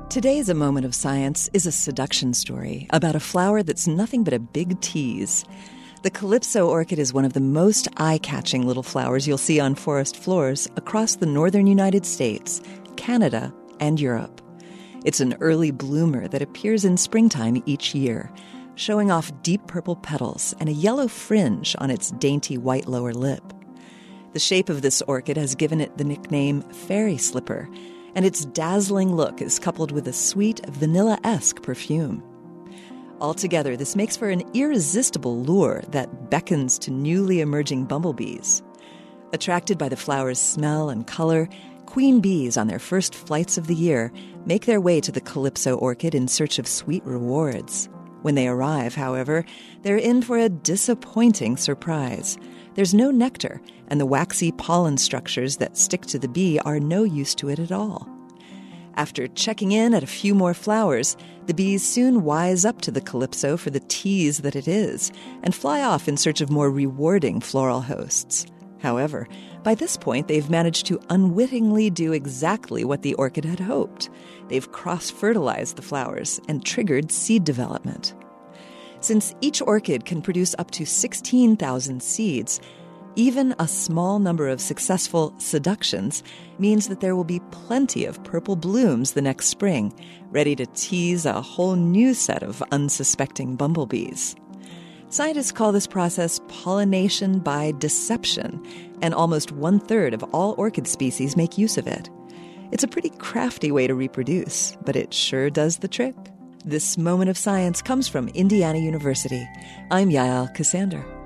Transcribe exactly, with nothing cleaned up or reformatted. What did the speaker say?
Today's A Moment of Science is a seduction story about a flower that's nothing but a big tease. The Calypso orchid is one of the most eye-catching little flowers you'll see on forest floors across the northern United States, Canada, and Europe. It's an early bloomer that appears in springtime each year, showing off deep purple petals and a yellow fringe on its dainty white lower lip. The shape of this orchid has given it the nickname fairy slipper, and its dazzling look is coupled with a sweet, vanilla-esque perfume. Altogether, this makes for an irresistible lure that beckons to newly emerging bumblebees. Attracted by the flower's smell and color, queen bees on their first flights of the year make their way to the Calypso orchid in search of sweet rewards. When they arrive, however, they're in for a disappointing surprise. There's no nectar, and the waxy pollen structures that stick to the bee are no use to it at all. After checking in at a few more flowers, the bees soon wise up to the Calypso for the tease that it is, and fly off in search of more rewarding floral hosts. However, by this point, they've managed to unwittingly do exactly what the orchid had hoped. They've cross-fertilized the flowers and triggered seed development. Since each orchid can produce up to sixteen thousand seeds, even a small number of successful seductions means that there will be plenty of purple blooms the next spring, ready to tease a whole new set of unsuspecting bumblebees. Scientists call this process pollination by deception, and almost one-third of all orchid species make use of it. It's a pretty crafty way to reproduce, but it sure does the trick. This Moment of Science comes from Indiana University. I'm Yael Ksander.